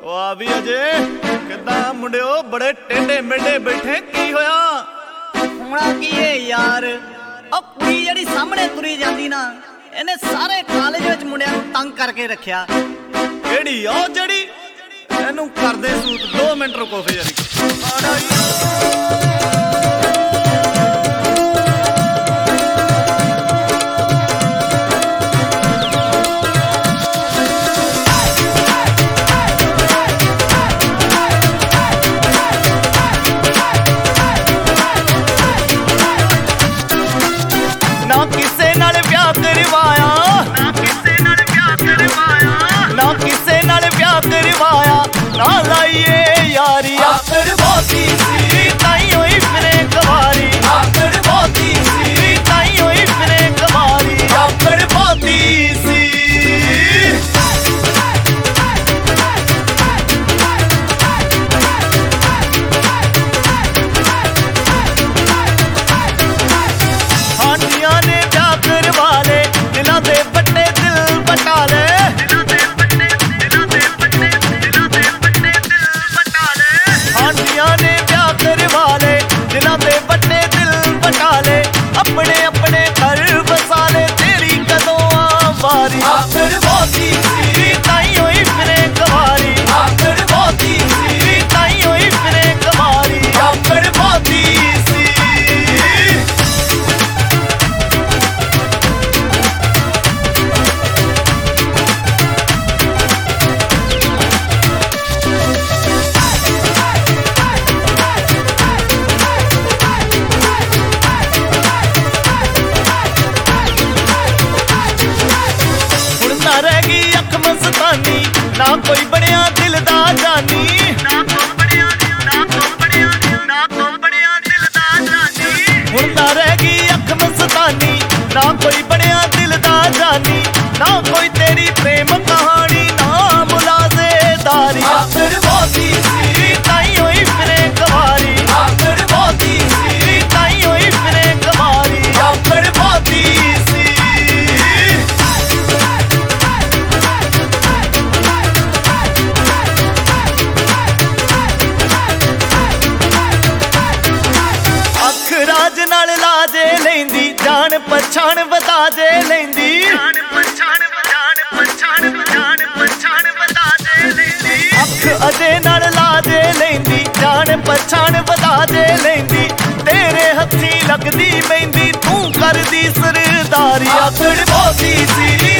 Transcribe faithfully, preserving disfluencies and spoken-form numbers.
वाह भी अजे किदा मुंडियो बड़े टेढ़े मेढ़े बैठे की होया होना की है यार ओ कुड़ी जड़ी सामने तुरी जांदी ना इन्हें सारे कॉलेज विच मुंडियां नूं तंग करके रखिया। केड़ी ओ जड़ी एनू कर दे सूट दो मिनट रुको फिर यारी ना लाइए यारी आखिर बहुती सी ताई होई फिरे कवारी आखिर बहुती सी ताई होई फिरे कवारी आखिर बहुती सी हांडियां ने ब्याह करवा ले दिलां दे बट्टे दिल बटा ले अपने अपने घर बसा ले तेरी कदों आवारी आखिर बहुती सी ताई होई फिरे कवारी आखिर बहुती सी ताई होई फिरे कवारी आखिर बहुती सी ना कोई बनिया दिल दा जानी ना कोई बनिया ना कोई बनिया ना कोई बनिया दिल दा जानी हुंदा रह गई अख मस्तानी ना कोई बनिया दिल दा जानी ना कोई तेरी प्रेम कहानी ना मुलाजेदारी आखिर बहुती सी ताई होई फिरे कवारी आखिर बहुती सी ताई होई फिरे कवारी आखिर बहुती सी राज नाल लाजे लेंदी जान पछाण बता जे लेंदी जान पछाण जान पछाण जान पछाण बता जे लेंदी अख अजे नाल लाजे लेंदी जान पछाण बता जे लेंदी तेरे हथी लगदी मेहंदी तू करदी सरदारी आखिर बहुती सी